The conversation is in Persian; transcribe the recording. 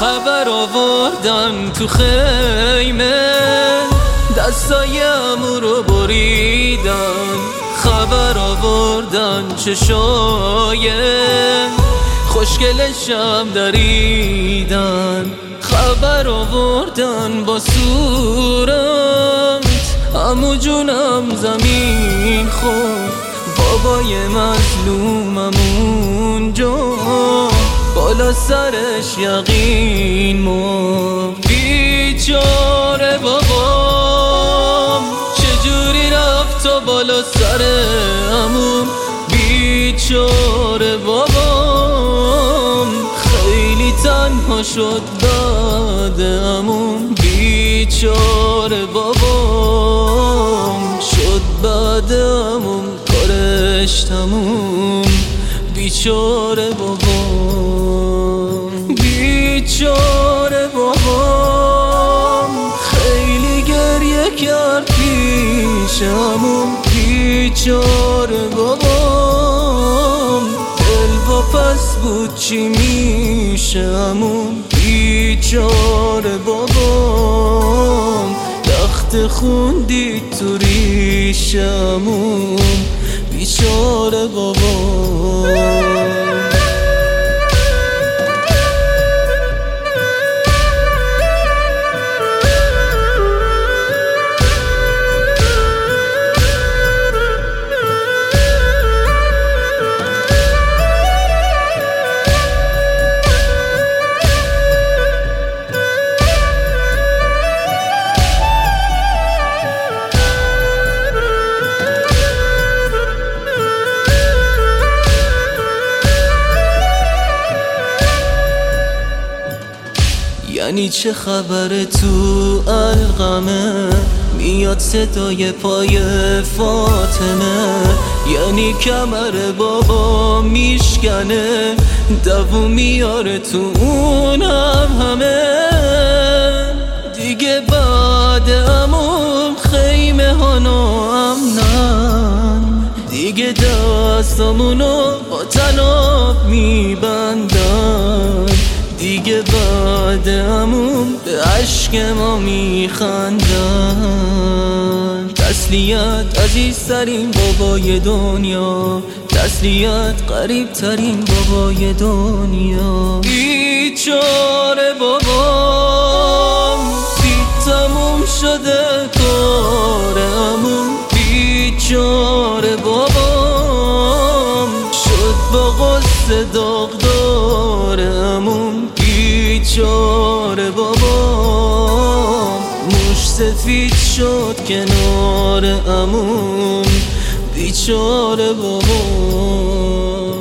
خبر آوردن تو خیمه، دستای عمو رو بریدن. خبر آوردن چشای خوشگلشم دریدن. خبر آوردن با صورت عمو جونم زمین خورد. بابای مظلومم اونجا بالا سرش یقین مرد. بیچاره بابام چجوری رفت تا بالا سر عموم. بیچاره بابام خیلی تنها شد بعد عموم. بیچاره بابام شد بعد عموم کارش تموم. بیچاره بابام، بیچاره بابام خیلی گریه کرد پیش عموم. بیچاره بابام دل واپس بود چی میشه عموم. بیچاره بابام لخت خون دید تو ریش عموم. بیچاره بابام. یعنی چه خبره تو القمه، میاد صدای پای فاطمه. یعنی کمر بابا میشکنه، دووم میاره تو اونم همه. دیگه بعد عموم خیمه ها ناامنن، دیگه دستامونو با طناب میبندن. دیگه بعد عموم به عشق ما میخندن. تسلیت عزیزترین بابای دنیا، تسلیت قریبترین بابای دنیا. بیچاره بابام دید تموم شده کار عموم. بیچاره بابام شد با غصه داغدار عموم. بیچاره بابام موش سفید شد کنار عموم. بیچاره بابام.